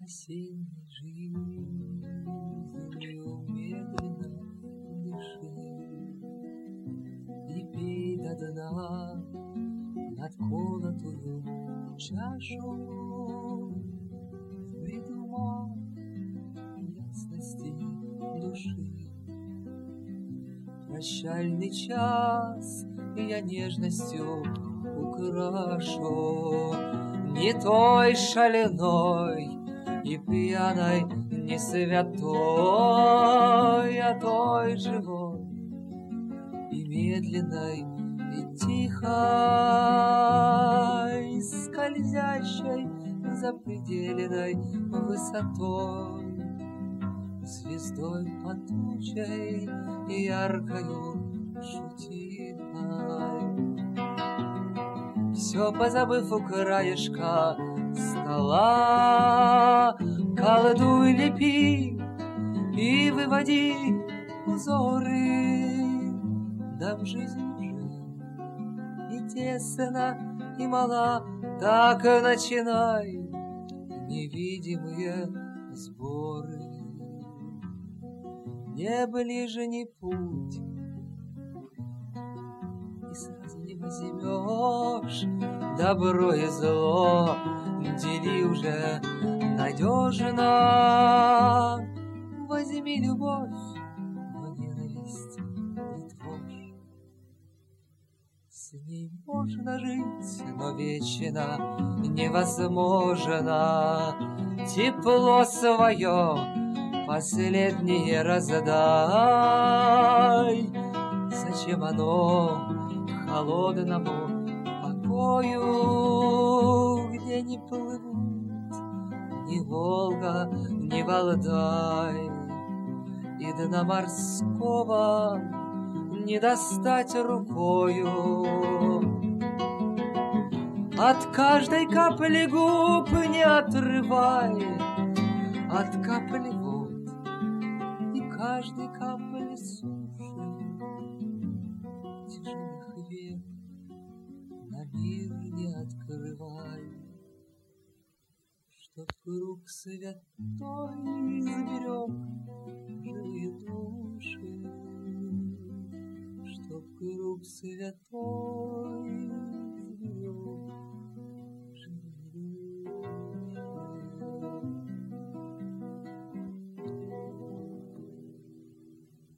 Осенней жизнью медленно дыши и пей до дна надколотую чашу выдума ясности души. Прощальный час я нежностью украшу, не той шальной и пьяной, не святой, а той живой и медленной, и тихой, скользящей запредельной высотой, звездой под тучей и яркою шутиной. Все позабыв у краешка стола, колдуй, лепи и выводи узоры. Дам жизнь уже и тесна, и мала, так начинай невидимые сборы. Не ближний путь, и сразу не возьмешь добро и зло, дели уже надежно. Возьми любовь, но ненависть не трожь. С ней можно жить, но вечно невозможно. Тепло свое последнее раздай. Зачем оно холодному покою, где не плывут ни Волга, ни Валдай, и дна морского не достать рукою. От каждой капли губ не отрывай, от капли вод и каждой капли суши, тяжелых век на мир не открывай, чтоб круг святой сберег живые души, чтоб круг святой